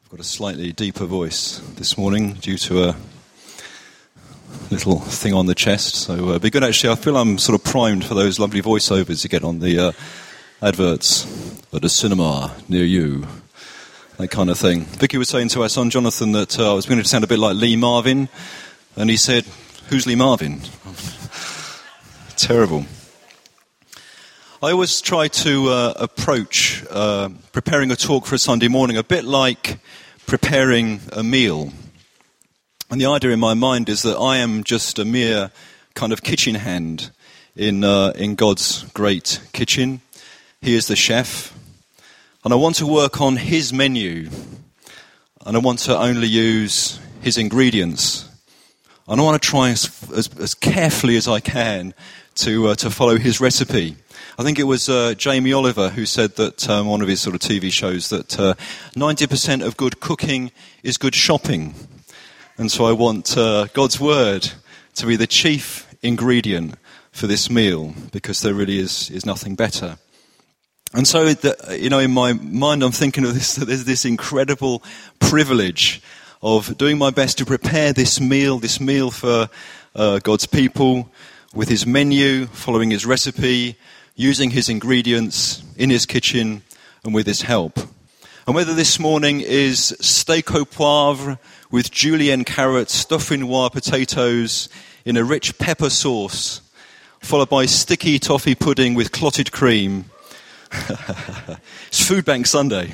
I've got a slightly deeper voice this morning due to a little thing on the chest. So it'd be good actually. I feel I'm sort of primed for those lovely voiceovers you get on the adverts at a cinema near you. That kind of thing. Vicky was saying to our son Jonathan that I was beginning to sound a bit like Lee Marvin. And he said, "Who's Lee Marvin?" Terrible. I always try to approach preparing a talk for a Sunday morning a bit like preparing a meal. And the idea in my mind is that I am just a mere kind of kitchen hand in God's great kitchen. He is the chef. And I want to work on his menu. And I want to only use his ingredients. And I want to try as carefully as I can to follow his recipe. I think it was Jamie Oliver who said that on one of his sort of TV shows that 90% of good cooking is good shopping. And so I want God's word to be the chief ingredient for this meal, because there really is nothing better. And so, in my mind I'm thinking of this, that there's this incredible privilege of doing my best to prepare this meal for God's people, with his menu, following his recipe, using his ingredients in his kitchen and with his help. And whether this morning is steak au poivre with julienne carrots, dauphinoise potatoes in a rich pepper sauce, followed by sticky toffee pudding with clotted cream. It's Food Bank Sunday.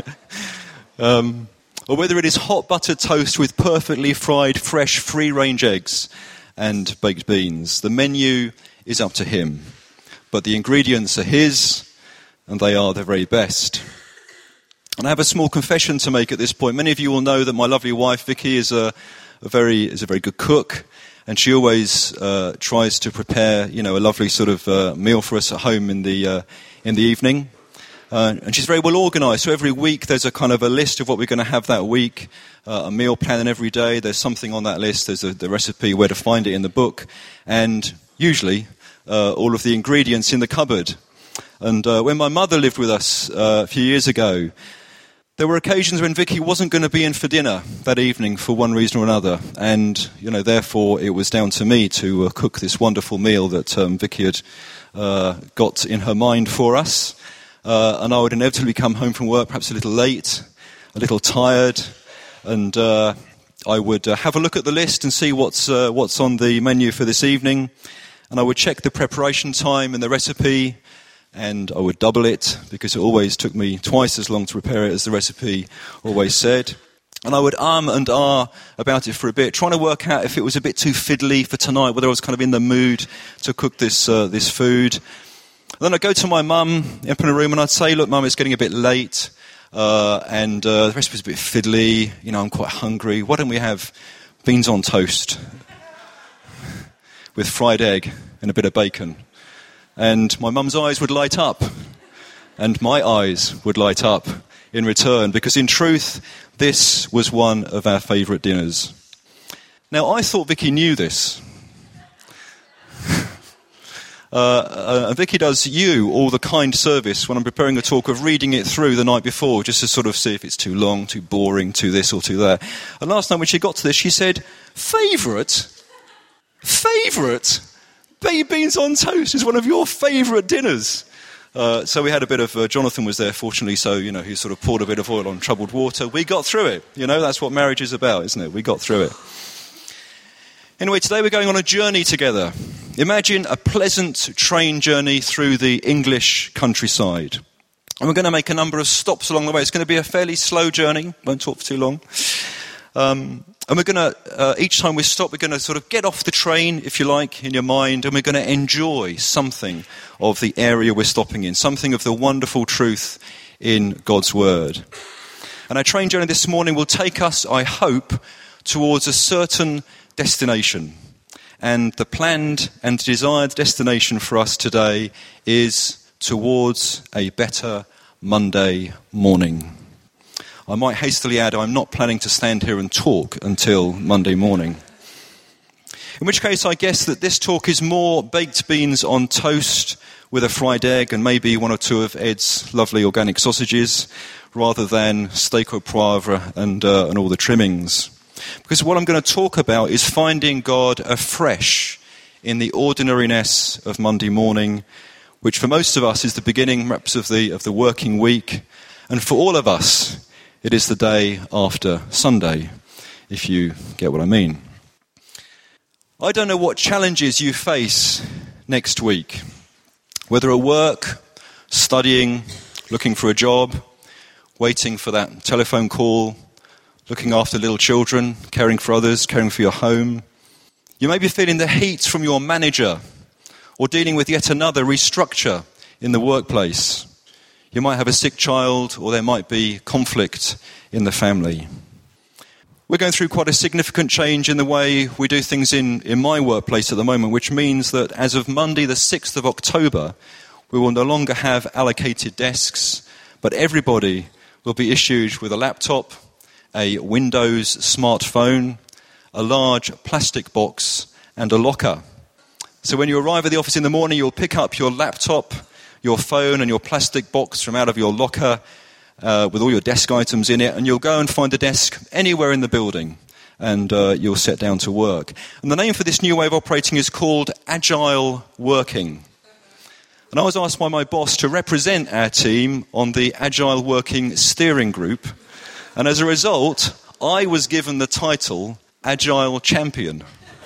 Or whether it is hot buttered toast with perfectly fried, fresh, free-range eggs and baked beans. The menu is up to him. But the ingredients are his, and they are the very best. And I have a small confession to make at this point. Many of you will know that my lovely wife, Vicky, is a very good cook. And she always tries to prepare, a lovely sort of meal for us at home in the evening. And she's very well organised. So every week there's a kind of a list of what we're going to have that week, a meal plan, and every day there's something on that list. There's the recipe, where to find it in the book, and usually all of the ingredients in the cupboard. And when my mother lived with us a few years ago, there were occasions when Vicky wasn't going to be in for dinner that evening for one reason or another. And, therefore it was down to me to cook this wonderful meal that Vicky had got in her mind for us. And I would inevitably come home from work perhaps a little late, a little tired, and I would have a look at the list and see what's on the menu for this evening. And I would check the preparation time and the recipe, and I would double it, because it always took me twice as long to prepare it as the recipe always said. And I would and about it for a bit, trying to work out if it was a bit too fiddly for tonight, whether I was kind of in the mood to cook this food. And then I'd go to my mum up in a room and I'd say, "Look, Mum, it's getting a bit late, and the recipe's a bit fiddly, I'm quite hungry. Why don't we have beans on toast with fried egg and a bit of bacon?" And my mum's eyes would light up, and my eyes would light up in return, because in truth, this was one of our favourite dinners. Now, I thought Vicky knew this. Vicky does you all the kind service when I'm preparing a talk of reading it through the night before, just to sort of see if it's too long, too boring, too this or too that. And last night when she got to this, she said, Favourite? Baked beans on toast is one of your favourite dinners. So we had a bit of, Jonathan was there, fortunately, so, he sort of poured a bit of oil on troubled water. We got through it. That's what marriage is about, isn't it? We got through it. Anyway, today we're going on a journey together. Imagine a pleasant train journey through the English countryside. And we're going to make a number of stops along the way. It's going to be a fairly slow journey. Won't talk for too long. And we're going to, each time we stop, we're going to sort of get off the train, if you like, in your mind, and we're going to enjoy something of the area we're stopping in, something of the wonderful truth in God's Word. And our train journey this morning will take us, I hope, towards a certain destination. And the planned and desired destination for us today is towards a better Monday morning. I might hastily add, I'm not planning to stand here and talk until Monday morning. In which case, I guess that this talk is more baked beans on toast with a fried egg and maybe one or two of Ed's lovely organic sausages, rather than steak au poivre and all the trimmings. Because what I'm going to talk about is finding God afresh in the ordinariness of Monday morning, which for most of us is the beginning perhaps of the working week, and for all of us it is the day after Sunday, if you get what I mean. I don't know what challenges you face next week, whether at work, studying, looking for a job, waiting for that telephone call, looking after little children, caring for others, caring for your home. You may be feeling the heat from your manager or dealing with yet another restructure in the workplace. You might have a sick child, or there might be conflict in the family. We're going through quite a significant change in the way we do things in my workplace at the moment, which means that as of Monday the 6th of October, we will no longer have allocated desks, but everybody will be issued with a laptop, a Windows smartphone, a large plastic box, and a locker. So when you arrive at the office in the morning, you'll pick up your laptop, your phone, and your plastic box from out of your locker, with all your desk items in it, and you'll go and find a desk anywhere in the building, and you'll sit down to work. And the name for this new way of operating is called Agile Working. And I was asked by my boss to represent our team on the Agile Working Steering Group, and as a result, I was given the title Agile Champion.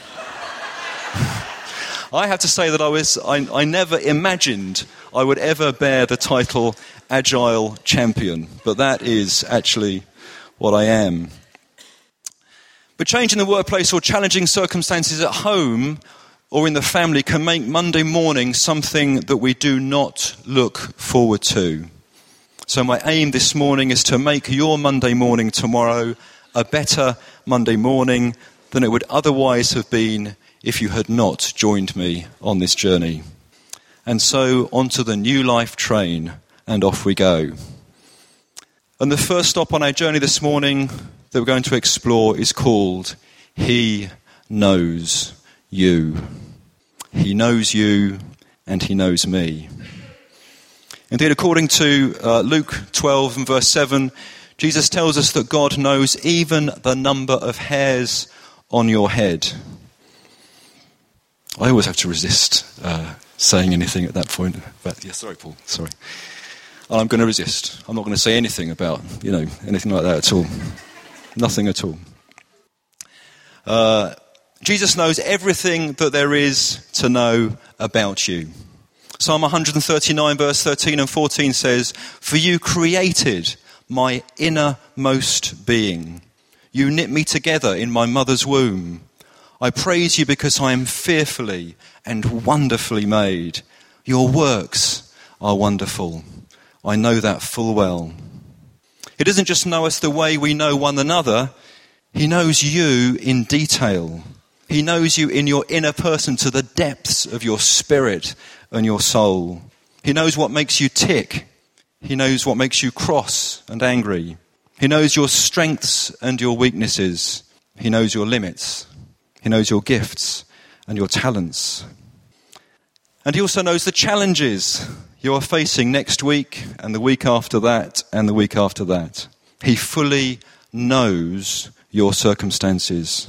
I have to say that I never imagined I would ever bear the title Agile Champion, but that is actually what I am. But change in the workplace or challenging circumstances at home or in the family can make Monday morning something that we do not look forward to. So my aim this morning is to make your Monday morning tomorrow a better Monday morning than it would otherwise have been if you had not joined me on this journey. And so onto the New Life train, and off we go. And the first stop on our journey this morning that we're going to explore is called He Knows You. He knows you and He knows me. Indeed, according to Luke 12 and verse 7, Jesus tells us that God knows even the number of hairs on your head. I always have to resist saying anything at that point. But yeah, sorry, Paul. Sorry. I'm going to resist. I'm not going to say anything about, anything like that at all. Nothing at all. Jesus knows everything that there is to know about you. Psalm 139 verse 13 and 14 says, "For you created my innermost being. You knit me together in my mother's womb. I praise you because I am fearfully and wonderfully made. Your works are wonderful. I know that full well." He doesn't just know us the way we know one another. He knows you in detail. He knows you in your inner person to the depths of your spirit and your soul. He knows what makes you tick. He knows what makes you cross and angry. He knows your strengths and your weaknesses. He knows your limits. He knows your gifts and your talents. And he also knows the challenges you are facing next week and the week after that and the week after that. He fully knows your circumstances.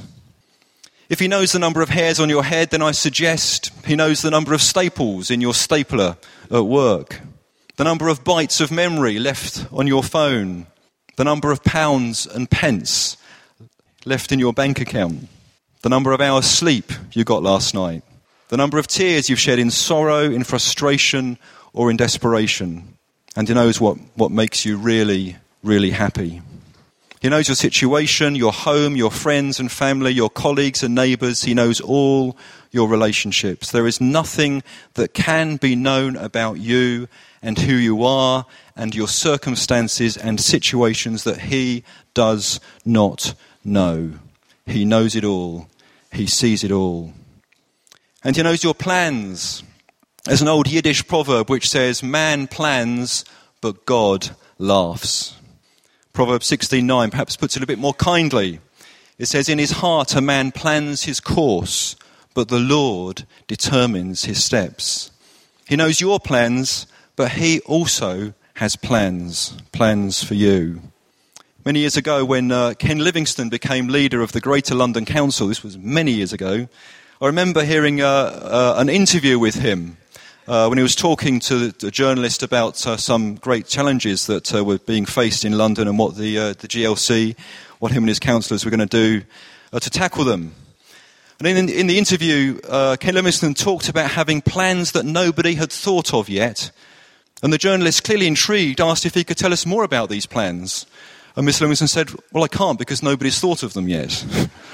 If he knows the number of hairs on your head, then I suggest he knows the number of staples in your stapler at work, the number of bytes of memory left on your phone, the number of pounds and pence left in your bank account, the number of hours sleep you got last night, the number of tears you've shed in sorrow, in frustration, or in desperation. And he knows what makes you really, really happy. He knows your situation, your home, your friends and family, your colleagues and neighbours. He knows all your relationships. There is nothing that can be known about you and who you are and your circumstances and situations that he does not know. He knows it all. He sees it all. And he knows your plans. There's an old Yiddish proverb which says, "Man plans, but God laughs." Proverbs 16:9 perhaps puts it a bit more kindly. It says, "In his heart a man plans his course, but the Lord determines his steps." He knows your plans, but he also has plans for you. Many years ago, when Ken Livingstone became leader of the Greater London Council, this was many years ago, I remember hearing an interview with him when he was talking to a journalist about some great challenges that were being faced in London and what the GLC, what him and his councillors were going to do to tackle them. And in the interview, Ken Livingstone talked about having plans that nobody had thought of yet. And the journalist, clearly intrigued, asked if he could tell us more about these plans. And Mr. Livingstone said, well, I can't because nobody's thought of them yet.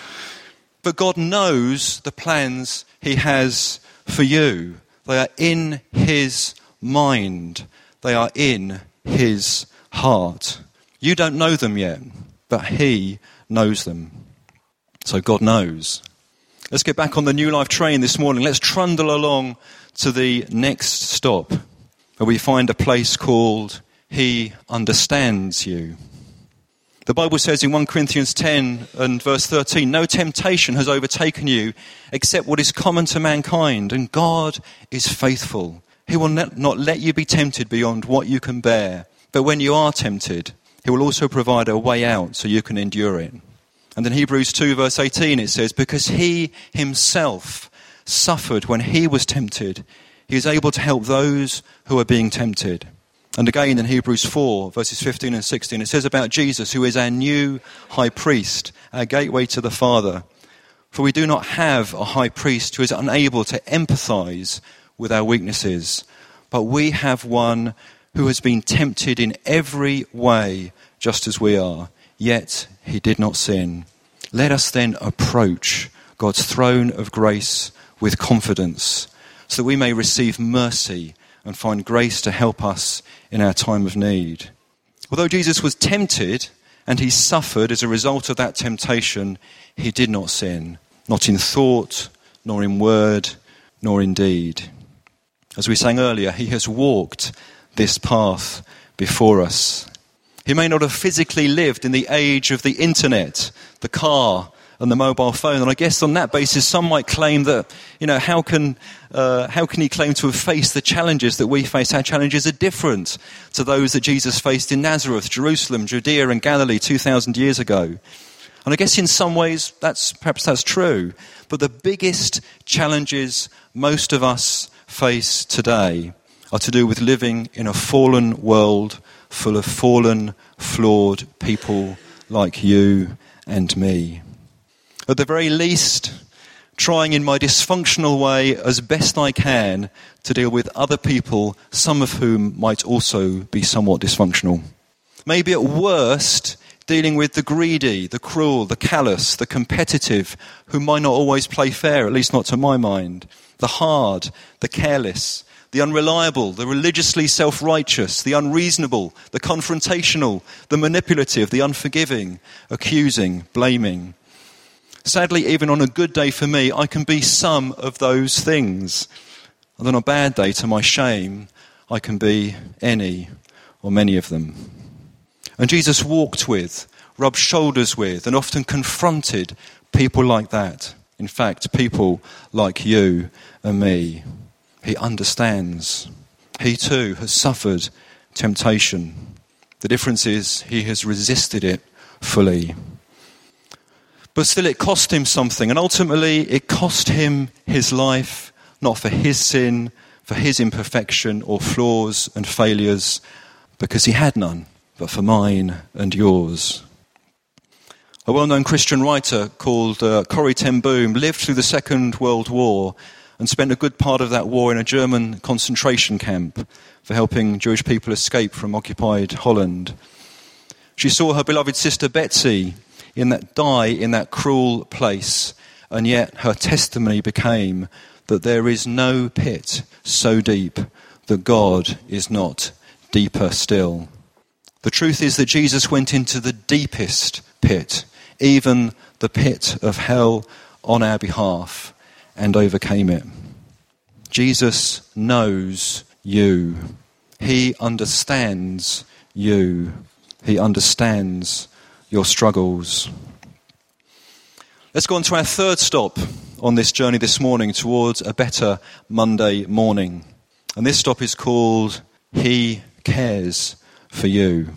But God knows the plans he has for you. They are in his mind. They are in his heart. You don't know them yet, but he knows them. So God knows. Let's get back on the New Life train this morning. Let's trundle along to the next stop, where we find a place called He Understands You. The Bible says in 1 Corinthians 10 and verse 13, no temptation has overtaken you except what is common to mankind, and God is faithful. He will not let you be tempted beyond what you can bear, but when you are tempted, he will also provide a way out so you can endure it. And in Hebrews 2 verse 18 it says, because he himself suffered when he was tempted, he is able to help those who are being tempted. And again in Hebrews 4 verses 15 and 16 it says about Jesus, who is our new high priest, our gateway to the Father. For we do not have a high priest who is unable to empathize with our weaknesses, but we have one who has been tempted in every way just as we are, yet he did not sin. Let us then approach God's throne of grace with confidence, so that we may receive mercy and find grace to help us in our time of need. Although Jesus was tempted and he suffered as a result of that temptation, he did not sin, not in thought, nor in word, nor in deed. As we sang earlier, he has walked this path before us. He may not have physically lived in the age of the internet, the car, and the mobile phone. And I guess on that basis, some might claim that, how can he claim to have faced the challenges that we face? Our challenges are different to those that Jesus faced in Nazareth, Jerusalem, Judea, and Galilee 2,000 years ago. And I guess in some ways, perhaps that's true. But the biggest challenges most of us face today are to do with living in a fallen world full of fallen, flawed people like you and me. At the very least, trying in my dysfunctional way as best I can to deal with other people, some of whom might also be somewhat dysfunctional. Maybe at worst, dealing with the greedy, the cruel, the callous, the competitive, who might not always play fair, at least not to my mind. The hard, the careless, the unreliable, the religiously self-righteous, the unreasonable, the confrontational, the manipulative, the unforgiving, accusing, blaming. Sadly, even on a good day for me, I can be some of those things. And on a bad day, to my shame, I can be any or many of them. And Jesus walked with, rubbed shoulders with, and often confronted people like that. In fact, people like you and me. He understands. He too has suffered temptation. The difference is he has resisted it fully. But still it cost him something, and ultimately it cost him his life, not for his sin, for his imperfection or flaws and failures, because he had none, but for mine and yours. A well-known Christian writer called Corrie ten Boom lived through the Second World War and spent a good part of that war in a German concentration camp for helping Jewish people escape from occupied Holland. She saw her beloved sister Betsy die in that cruel place, and yet her testimony became that there is no pit so deep that God is not deeper still. The truth is that Jesus went into the deepest pit, even the pit of hell, on our behalf, and overcame it. Jesus knows you. He understands you. He understands your struggles. Let's go on to our third stop on this journey this morning towards a better Monday morning. And this stop is called He cares for you.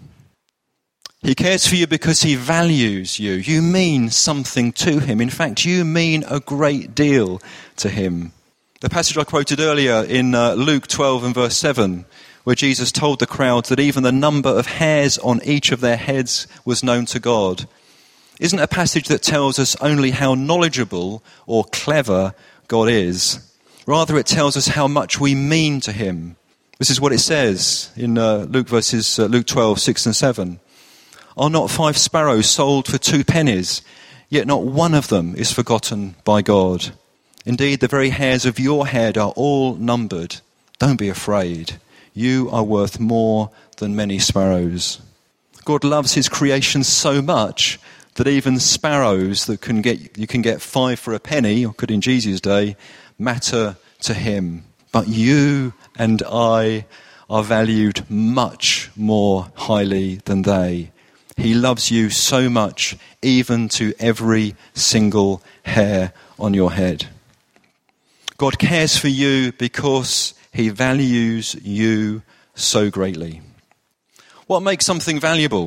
He cares for you because he values you. You mean something to him. In fact, you mean a great deal to him. The passage I quoted earlier in Luke 12 and verse 7, where Jesus told the crowd that even the number of hairs on each of their heads was known to God, isn't a passage that tells us only how knowledgeable or clever God is. Rather, it tells us how much we mean to him. This is what it says in Luke 12, 6 and 7. Are not 5 sparrows sold for 2 pennies? Yet not one of them is forgotten by God. Indeed, the very hairs of your head are all numbered. Don't be afraid. You are worth more than many sparrows. God loves his creation so much that even sparrows that you can get 5 for a penny, or could in Jesus' day, matter to him. But you and I are valued much more highly than they. He loves you so much, even to every single hair on your head. God cares for you because he values you so greatly. What makes something valuable?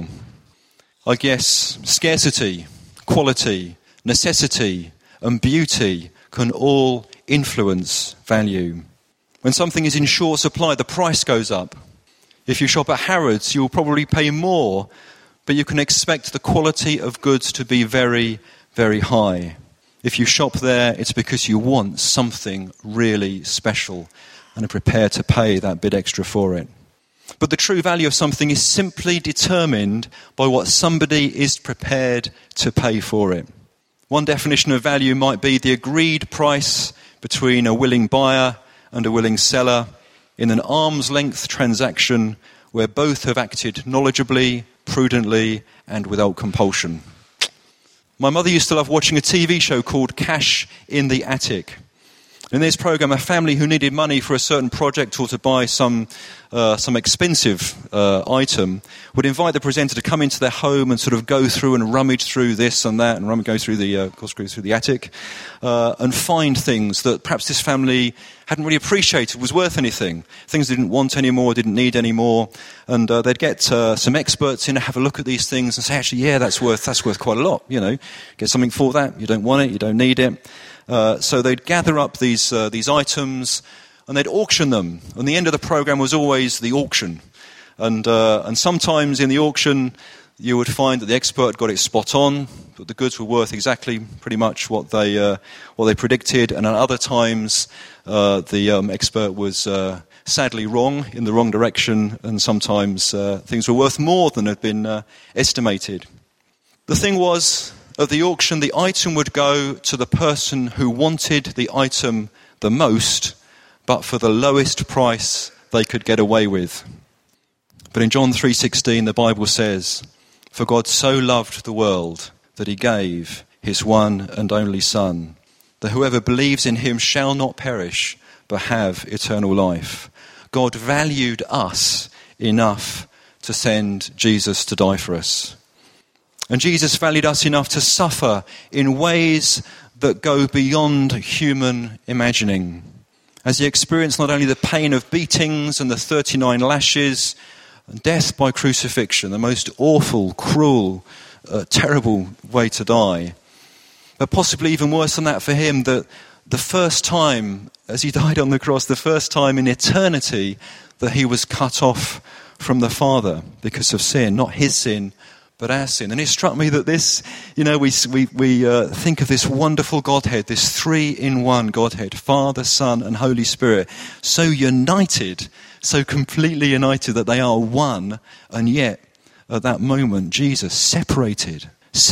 I guess scarcity, quality, necessity, and beauty can all influence value. When something is in short supply, the price goes up. If you shop at Harrods, you'll probably pay more, but you can expect the quality of goods to be very, very high. If you shop there, it's because you want something really special and are prepared to pay that bit extra for it. But the true value of something is simply determined by what somebody is prepared to pay for it. One definition of value might be the agreed price between a willing buyer and a willing seller in an arm's length transaction where both have acted knowledgeably, prudently, and without compulsion. My mother used to love watching a TV show called Cash in the Attic. In this program, a family who needed money for a certain project or to buy some expensive item would invite the presenter to come into their home and sort of go through and rummage through this and that and go through the attic and find things that perhaps this family hadn't really appreciated was worth anything, things they didn't want anymore, didn't need anymore, and they'd get some experts in to have a look at these things and say, actually, yeah, that's worth quite a lot. You know, get something for that. You don't want it, you don't need it. So they'd gather up these items and they'd auction them. And the end of the program was always the auction. And sometimes in the auction you would find that the expert got it spot on, that the goods were worth exactly pretty much what they predicted. And at other times the expert was sadly wrong, in the wrong direction, and sometimes things were worth more than had been estimated. The thing was, at the auction, the item would go to the person who wanted the item the most, but for the lowest price they could get away with. But in John 3:16, the Bible says, "For God so loved the world that he gave his one and only Son, that whoever believes in him shall not perish, but have eternal life." God valued us enough to send Jesus to die for us. And Jesus valued us enough to suffer in ways that go beyond human imagining, as he experienced not only the pain of beatings and the 39 lashes, and death by crucifixion, the most awful, cruel, terrible way to die, but possibly even worse than that for him, that the first time, as he died on the cross, the first time in eternity that he was cut off from the Father because of sin, not his sin, but our sin. And it struck me that this, we think of this wonderful Godhead, this 3-in-1 Godhead, Father, Son, and Holy Spirit, so united, so completely united that they are one, and yet at that moment Jesus separated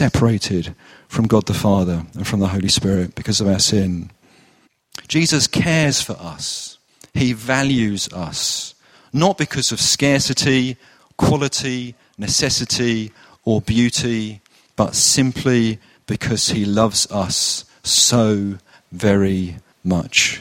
from God the Father and from the Holy Spirit because of our sin. Jesus cares for us. He values us, not because of scarcity, quality, necessity, or beauty, but simply because he loves us so very much.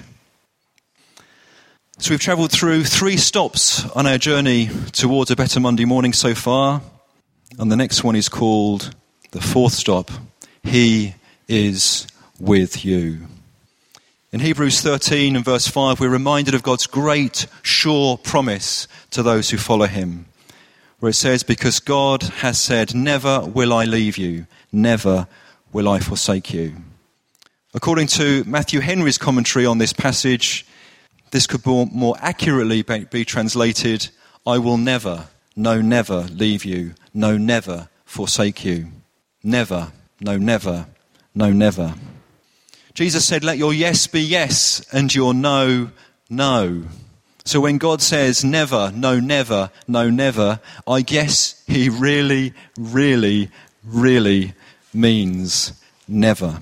So we've travelled through 3 stops on our journey towards a better Monday morning so far, and the next one is called the 4th stop. He is with you. In Hebrews 13 and verse 5, we're reminded of God's great, sure promise to those who follow him, where it says, because God has said, never will I leave you, never will I forsake you. According to Matthew Henry's commentary on this passage, this could more accurately be translated, I will never, no never leave you, no never forsake you. Never, no never, no never. Jesus said, let your yes be yes and your no, no. So when God says never, no never, no never, I guess he really, really, really means never.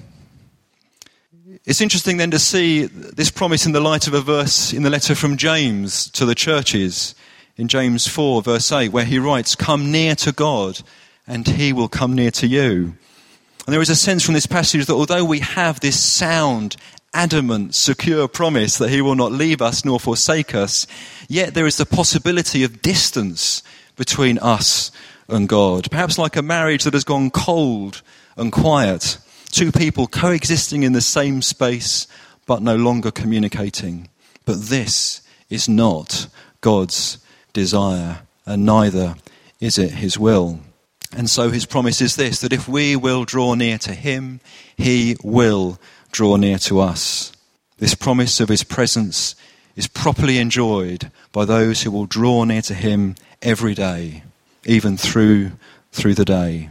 It's interesting then to see this promise in the light of a verse in the letter from James to the churches, in James 4 verse 8, where he writes, come near to God and he will come near to you. And there is a sense from this passage that although we have this sound, adamant, secure promise that he will not leave us nor forsake us, yet there is the possibility of distance between us and God. Perhaps like a marriage that has gone cold and quiet. Two people coexisting in the same space but no longer communicating. But this is not God's desire, and neither is it his will. And so his promise is this, that if we will draw near to him, he will draw near to us. This promise of his presence is properly enjoyed by those who will draw near to him every day, even through the day.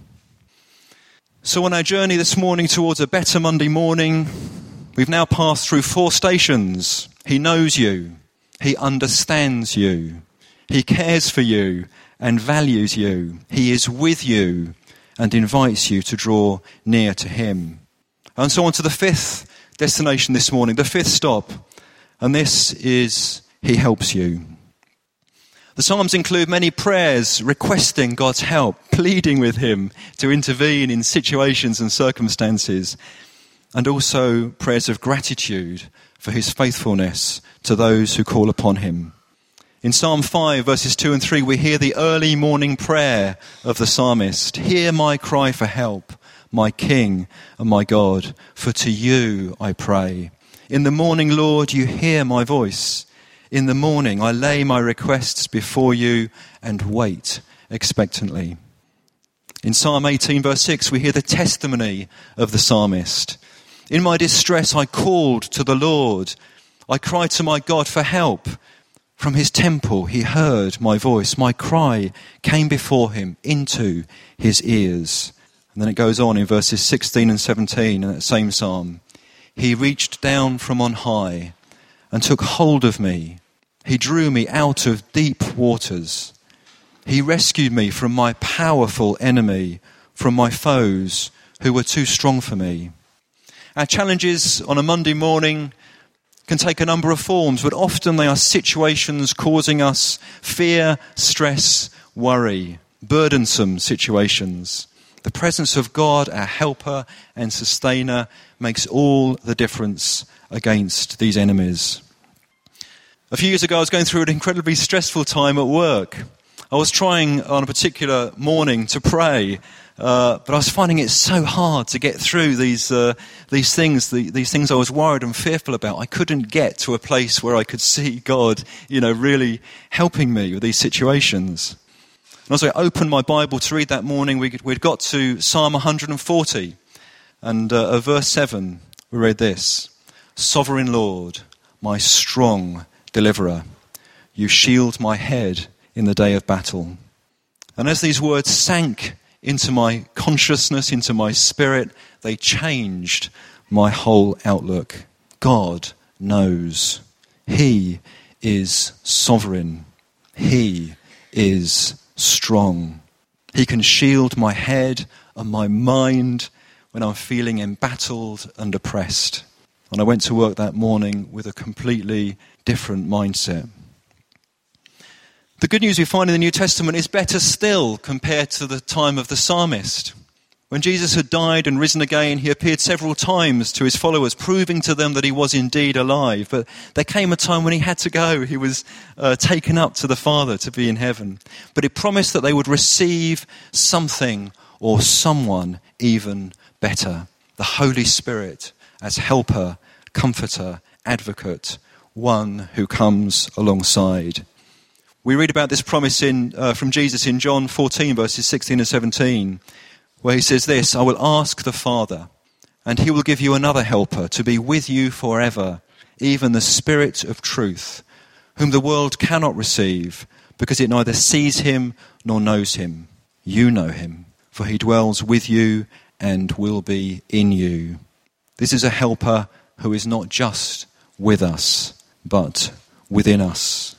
So on our journey this morning towards a better Monday morning, we've now passed through 4 stations. He knows you. He understands you. He cares for you and values you. He is with you and invites you to draw near to him. And so on to the 5th destination this morning, the 5th stop. And this is, he helps you. The Psalms include many prayers requesting God's help, pleading with him to intervene in situations and circumstances, and also prayers of gratitude for his faithfulness to those who call upon him. In Psalm 5, verses 2 and 3, we hear the early morning prayer of the psalmist. Hear my cry for help, my King and my God, for to you I pray. In the morning, Lord, you hear my voice. In the morning, I lay my requests before you and wait expectantly. In Psalm 18, verse 6, we hear the testimony of the psalmist. In my distress, I called to the Lord. I cried to my God for help. From his temple, he heard my voice. My cry came before him into his ears. And then it goes on in verses 16 and 17 in that same psalm. He reached down from on high and took hold of me. He drew me out of deep waters. He rescued me from my powerful enemy, from my foes who were too strong for me. Our challenges on a Monday morning can take a number of forms, but often they are situations causing us fear, stress, worry, burdensome situations. The presence of God, our helper and sustainer, makes all the difference against these enemies. A few years ago, I was going through an incredibly stressful time at work. I was trying on a particular morning to pray, but I was finding it so hard to get through these things I was worried and fearful about. I couldn't get to a place where I could see God, really helping me with these situations. And as I opened my Bible to read that morning, we'd got to Psalm 140, and verse 7, we read this: Sovereign Lord, my strong deliverer, you shield my head in the day of battle. And as these words sank into my consciousness, into my spirit, they changed my whole outlook. God knows. He is sovereign. He is strong. He can shield my head and my mind when I'm feeling embattled and oppressed. And I went to work that morning with a completely different mindset. The good news we find in the New Testament is better still compared to the time of the psalmist. When Jesus had died and risen again, he appeared several times to his followers, proving to them that he was indeed alive. But there came a time when he had to go. He was taken up to the Father to be in heaven. But he promised that they would receive something or someone even better, the Holy Spirit as helper, comforter, advocate, one who comes alongside. We read about this promise from Jesus in John 14, verses 16 and 17, where he says this, "I will ask the Father, and he will give you another helper to be with you forever, even the Spirit of truth, whom the world cannot receive, because it neither sees him nor knows him. You know him, for he dwells with you and will be in you." This is a helper who is not just with us, but within us.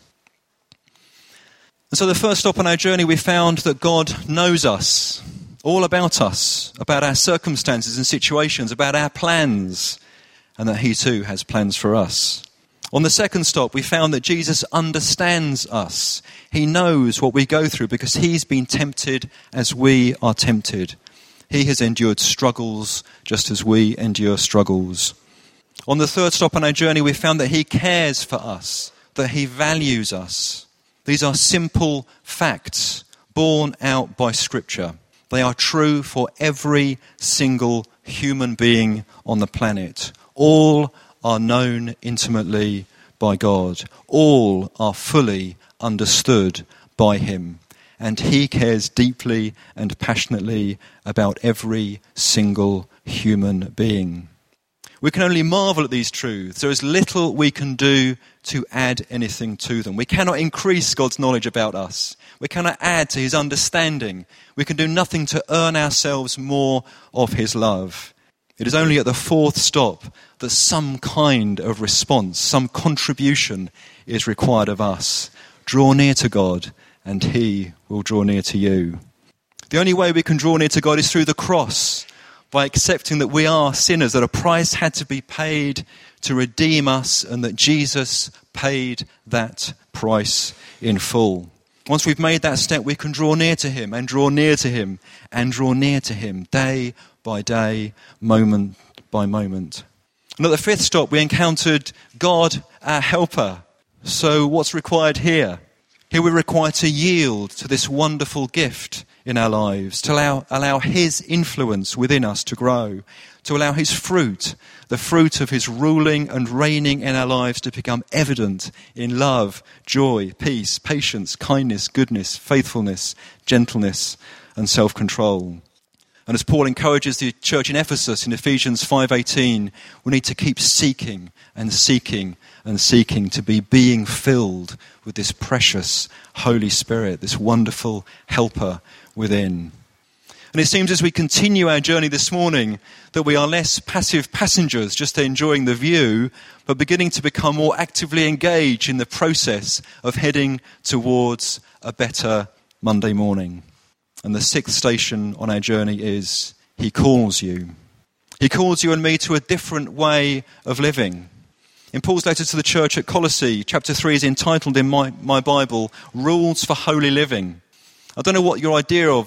And so the first stop on our journey, we found that God knows us, all about us, about our circumstances and situations, about our plans, and that he too has plans for us. On the second stop, we found that Jesus understands us. He knows what we go through because he's been tempted as we are tempted. He has endured struggles just as we endure struggles. On the third stop on our journey, we found that he cares for us, that he values us. These are simple facts borne out by Scripture. They are true for every single human being on the planet. All are known intimately by God. All are fully understood by him. And he cares deeply and passionately about every single human being. We can only marvel at these truths. There is little we can do to add anything to them. We cannot increase God's knowledge about us. We cannot add to his understanding. We can do nothing to earn ourselves more of his love. It is only at the fourth stop that some kind of response, some contribution is required of us. Draw near to God, and he will draw near to you. The only way we can draw near to God is through the cross, by accepting that we are sinners, that a price had to be paid to redeem us, and that Jesus paid that price in full. Once we've made that step, we can draw near to him, and draw near to him, and draw near to him, day by day, moment by moment. And at the fifth stop, we encountered God, our helper. So what's required here? Here we're required to yield to this wonderful gift in our lives, to allow his influence within us to grow, to allow his fruit, the fruit of his ruling and reigning in our lives, to become evident in love, joy, peace, patience, kindness, goodness, faithfulness, gentleness, and self-control. And as Paul encourages the church in Ephesus in Ephesians 5:18, we need to keep seeking and seeking and seeking to be being filled with this precious Holy Spirit, this wonderful helper within. And it seems as we continue our journey this morning that we are less passive passengers just enjoying the view, but beginning to become more actively engaged in the process of heading towards a better Monday morning. And the sixth station on our journey is he calls you. He calls you and me to a different way of living. In Paul's letter to the church at Colossae, chapter 3 is entitled in my Bible, Rules for Holy Living. I don't know what your idea of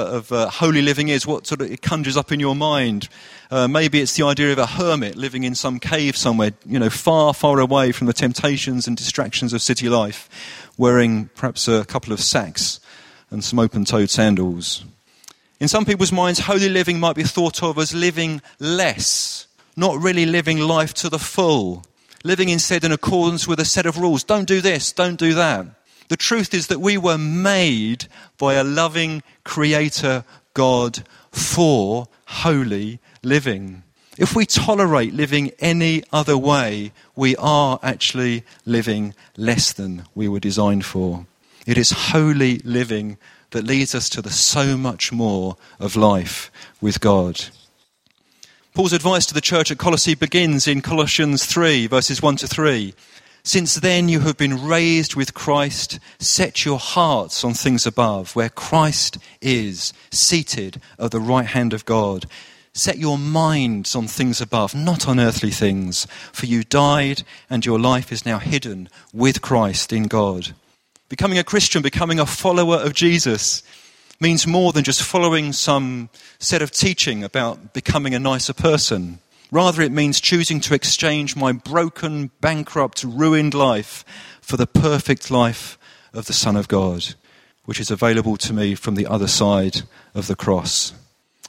holy living is, what sort of it conjures up in your mind. Maybe it's the idea of a hermit living in some cave somewhere, far, far away from the temptations and distractions of city life, wearing perhaps a couple of sacks and some open-toed sandals. In some people's minds, holy living might be thought of as living less, not really living life to the full, living instead in accordance with a set of rules. Don't do this, don't do that. The truth is that we were made by a loving creator God for holy living. If we tolerate living any other way, we are actually living less than we were designed for. It is holy living that leads us to the so much more of life with God. Paul's advice to the church at Colossae begins in Colossians 3, verses 1-3. Since then you have been raised with Christ, set your hearts on things above, where Christ is seated at the right hand of God. Set your minds on things above, not on earthly things, for you died and your life is now hidden with Christ in God. Becoming a Christian, becoming a follower of Jesus, means more than just following some set of teaching about becoming a nicer person. Rather, it means choosing to exchange my broken, bankrupt, ruined life for the perfect life of the Son of God, which is available to me from the other side of the cross.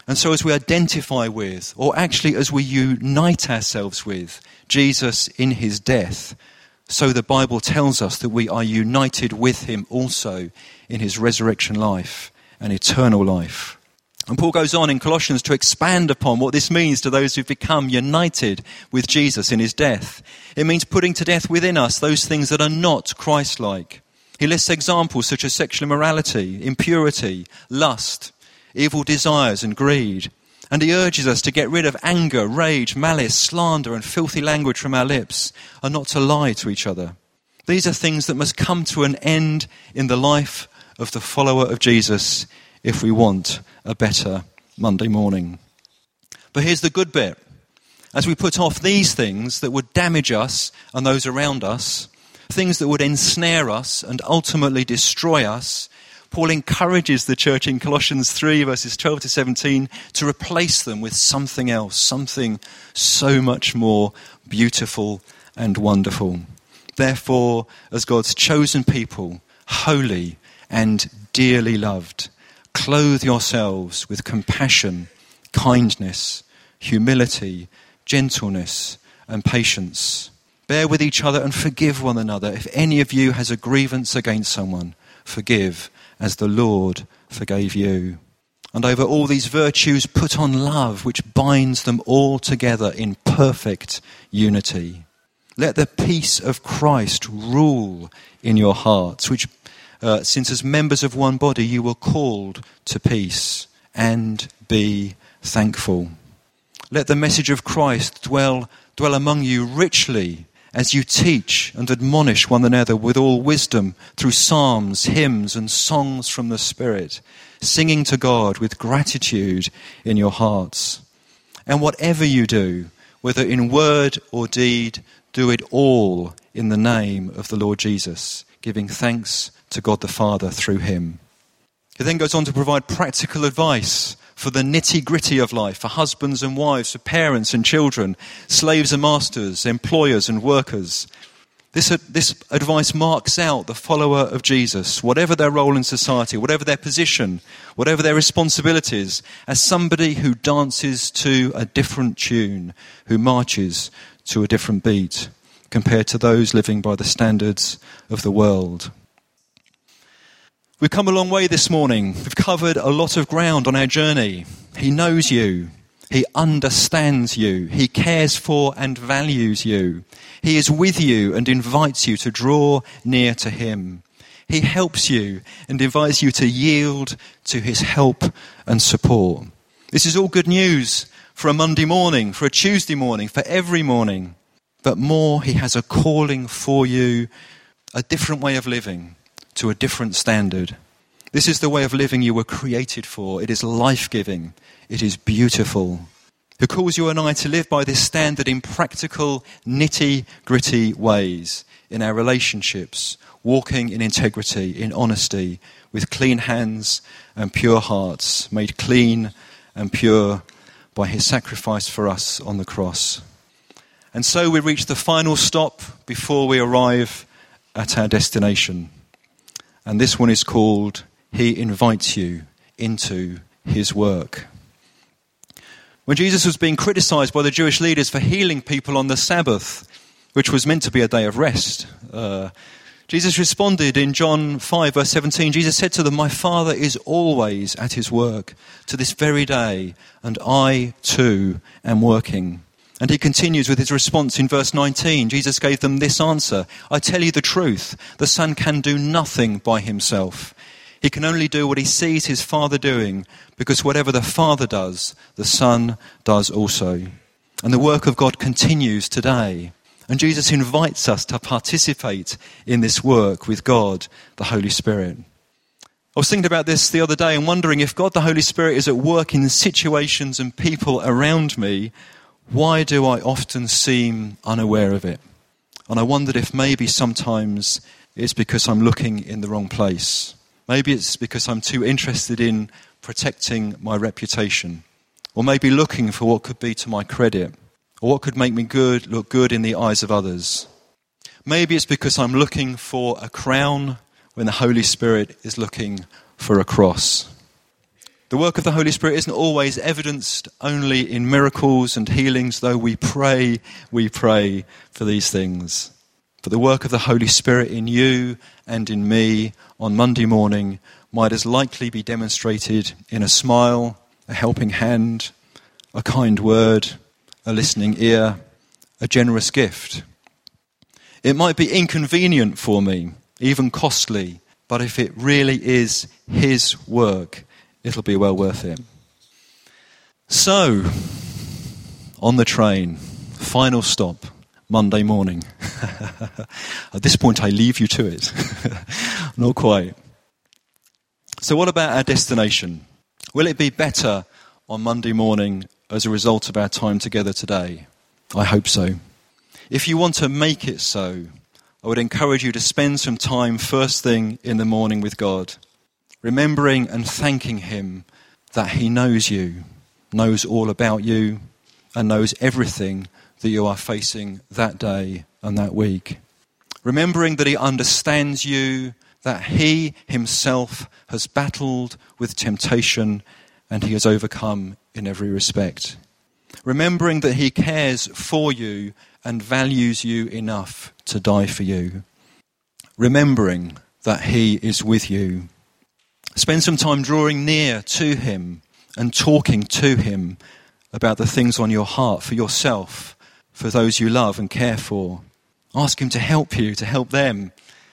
And so as we identify with, or actually as we unite ourselves with, Jesus in his death, so the Bible tells us that we are united with him also in his resurrection life and eternal life. And Paul goes on in Colossians to expand upon what this means to those who've become united with Jesus in his death. It means putting to death within us those things that are not Christ-like. He lists examples such as sexual immorality, impurity, lust, evil desires and greed. And he urges us to get rid of anger, rage, malice, slander and filthy language from our lips and not to lie to each other. These are things that must come to an end in the life of the follower of Jesus if we want a better Monday morning. But here's the good bit. As we put off these things that would damage us and those around us, things that would ensnare us and ultimately destroy us, Paul encourages the church in Colossians 3 verses 12 to 17 to replace them with something else, something so much more beautiful and wonderful. Therefore, as God's chosen people, holy and dearly loved, clothe yourselves with compassion, kindness, humility, gentleness, and patience. Bear with each other and forgive one another. If any of you has a grievance against someone, forgive as the Lord forgave you. And over all these virtues, put on love, which binds them all together in perfect unity. Let the peace of Christ rule in your hearts, which, since as members of one body you were called to peace, and be thankful. Let the message of Christ dwell among you richly, as you teach and admonish one another with all wisdom through psalms, hymns and songs from the Spirit, singing to God with gratitude in your hearts. And whatever you do, whether in word or deed, do it all in the name of the Lord Jesus, giving thanks to God the Father through him. He then goes on to provide practical advice for the nitty-gritty of life, for husbands and wives, for parents and children, slaves and masters, employers and workers. This advice marks out the follower of Jesus, whatever their role in society, whatever their position, whatever their responsibilities, as somebody who dances to a different tune, who marches to a different beat, compared to those living by the standards of the world. We've come a long way this morning. We've covered a lot of ground on our journey. He knows you. He understands you. He cares for and values you. He is with you and invites you to draw near to him. He helps you and invites you to yield to his help and support. This is all good news for a Monday morning, for a Tuesday morning, for every morning. But more, he has a calling for you, a different way of living, to a different standard. This is the way of living you were created for. It is life-giving. It is beautiful. Who calls you and I to live by this standard in practical, nitty-gritty ways in our relationships, walking in integrity, in honesty, with clean hands and pure hearts, made clean and pure by his sacrifice for us on the cross. And so we reach the final stop before we arrive at our destination. And this one is called, He Invites You into His Work. When Jesus was being criticized by the Jewish leaders for healing people on the Sabbath, which was meant to be a day of rest, Jesus responded in John 5 verse 17. Jesus said to them, "My Father is always at his work to this very day, and I too am working." And he continues with his response in verse 19. Jesus gave them this answer: "I tell you the truth, the Son can do nothing by himself. He can only do what he sees his Father doing, because whatever the Father does, the Son does also." And the work of God continues today. And Jesus invites us to participate in this work with God, the Holy Spirit. I was thinking about this the other day and wondering if God, the Holy Spirit, is at work in situations and people around me, why do I often seem unaware of it? And I wondered if maybe sometimes it's because I'm looking in the wrong place. Maybe it's because I'm too interested in protecting my reputation. Or maybe looking for what could be to my credit. Or what could make me look good in the eyes of others. Maybe it's because I'm looking for a crown when the Holy Spirit is looking for a cross. The work of the Holy Spirit isn't always evidenced only in miracles and healings, though we pray for these things. But the work of the Holy Spirit in you and in me on Monday morning might as likely be demonstrated in a smile, a helping hand, a kind word, a listening ear, a generous gift. It might be inconvenient for me, even costly, but if it really is his work, it'll be well worth it. So, on the train, final stop, Monday morning. At this point, I leave you to it. Not quite. So what about our destination? Will it be better on Monday morning as a result of our time together today? I hope so. If you want to make it so, I would encourage you to spend some time first thing in the morning with God, remembering and thanking him that he knows you, knows all about you, and knows everything that you are facing that day and that week. Remembering that he understands you, that he himself has battled with temptation and he has overcome in every respect. Remembering that he cares for you and values you enough to die for you. Remembering that he is with you. Spend some time drawing near to him and talking to him about the things on your heart for yourself, for those you love and care for. Ask him to help you, to help them.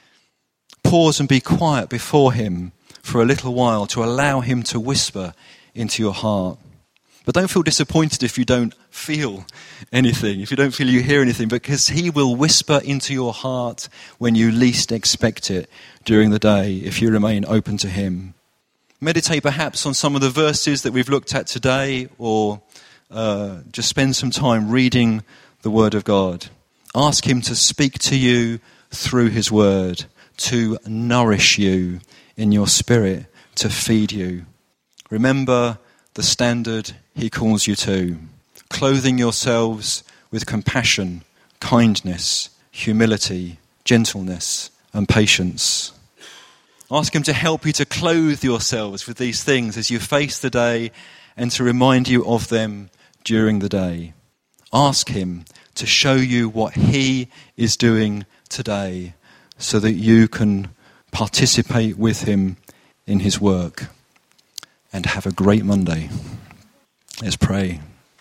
Pause and be quiet before him for a little while to allow him to whisper into your heart. But don't feel disappointed if you don't feel anything, if you don't feel you hear anything, because he will whisper into your heart when you least expect it during the day if you remain open to him. Meditate perhaps on some of the verses that we've looked at today, or just spend some time reading the Word of God. Ask him to speak to you through his Word, to nourish you in your spirit, to feed you. Remember the standard he calls you to, clothing yourselves with compassion, kindness, humility, gentleness, and patience. Ask him to help you to clothe yourselves with these things as you face the day and to remind you of them during the day. Ask him to show you what he is doing today so that you can participate with him in his work. And have a great Monday. Let's pray.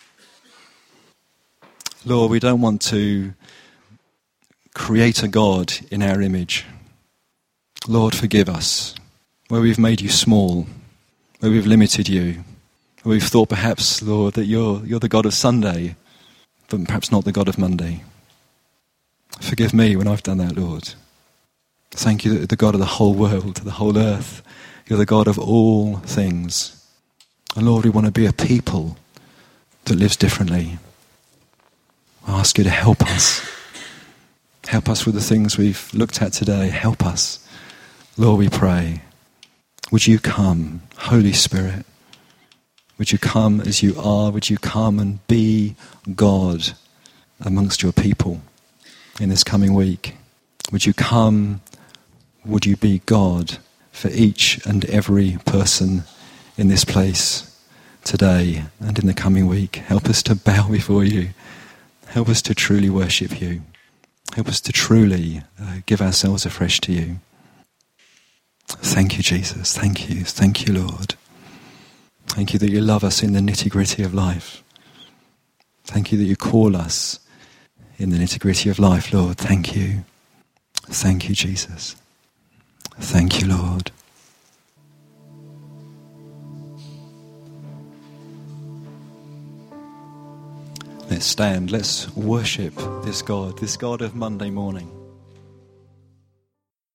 Lord, we don't want to create a God in our image. Lord, forgive us where we've made you small, where we've limited you, where we've thought perhaps, Lord, that you're the God of Sunday, but perhaps not the God of Monday. Forgive me when I've done that, Lord. Thank you that you're the God of the whole world, the whole earth. You're the God of all things. And Lord, we want to be a people that lives differently. I ask you to help us. Help us with the things we've looked at today. Help us. Lord, we pray. Would you come, Holy Spirit? Would you come as you are? Would you come and be God amongst your people in this coming week? Would you come? Would you be God for each and every person in this place today and in the coming week? Help us to bow before you. Help us to truly worship you. Help us to truly give ourselves afresh to you. Thank you, Jesus. Thank you. Thank you, Lord. Thank you that you love us in the nitty-gritty of life. Thank you that you call us in the nitty-gritty of life, Lord. Thank you. Thank you, Jesus. Thank you, Lord. Let's stand. Let's worship this God of Monday morning.